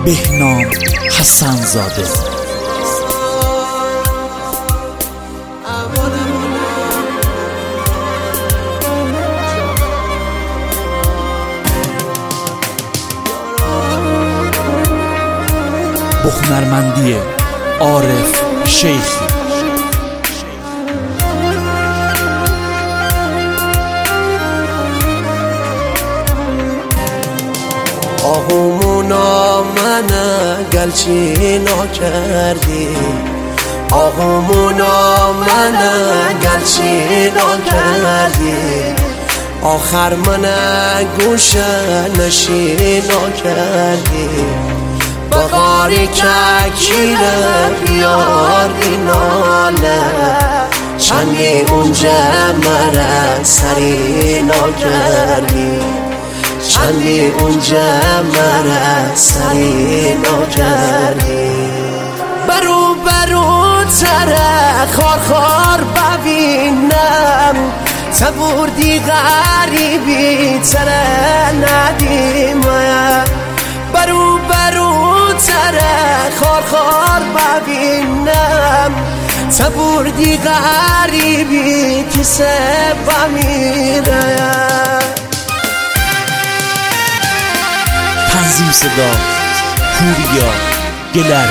بهنام حسن‌زاده. بخنرمندی عارف شیخی. آهومونا منه گلچی نکردی، آهومونا منه گلچی نکردی، آخر منه گوشه نشی نکردی، بغاری که کیره بیاری ناله، چندی اونجا مره سری نکردی، چندی اونجا مرا سری نکردی. برو برو تره خار خار ببینم، تبردی غریبی تره ندیم. برو برو تره خار خار ببینم، تبردی غریبی کسه بمیره. تنظیم صدا پوریا گلر.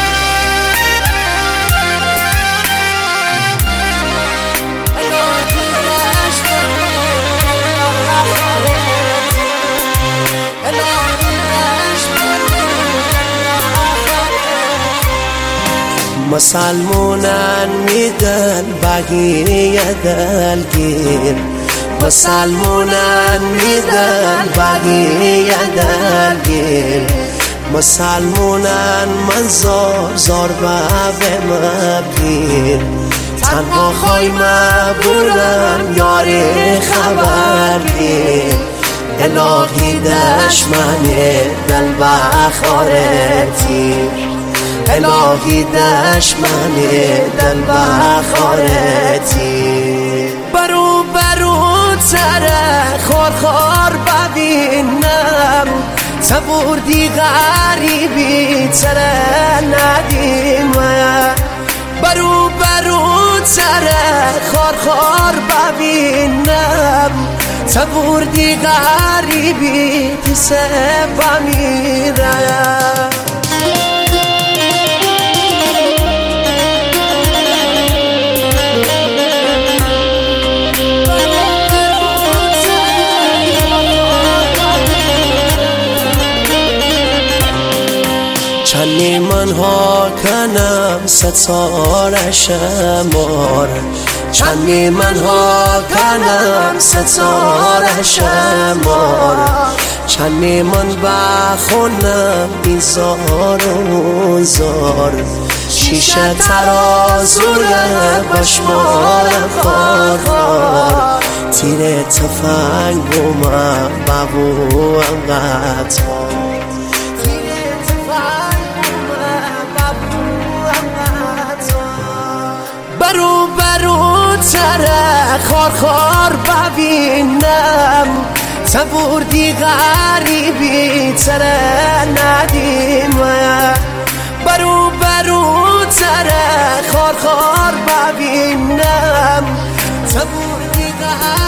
مسلمونن میدن بقیه دلگیر، مسلمونن میدن بقیه دلگیر، مسلمونن من زار زار به مبیر، تنها خوی مبورم یاری خبرگیر، الهی دشمنی دل بخارتی، الهی دشمنی دل بخارتی. برو برو تره خار خار ببینم، تبردی غریبی تره ندیم. برو برو تره خار خار ببینم، تبردی غریبی کسه بمیره. چندی من ها کنم ستاره شمار، چندی من ها کنم ستاره شمار، چندی من بخونم بیزار و زار، شیشه ترازوره بشمارم خار خار، تیر تفنگم ببوم قطار. برو برو تره خار خار ببینم، تبردی غریبی تره ندیم. برو برو تره خار خار ببینم، تبردی غریبی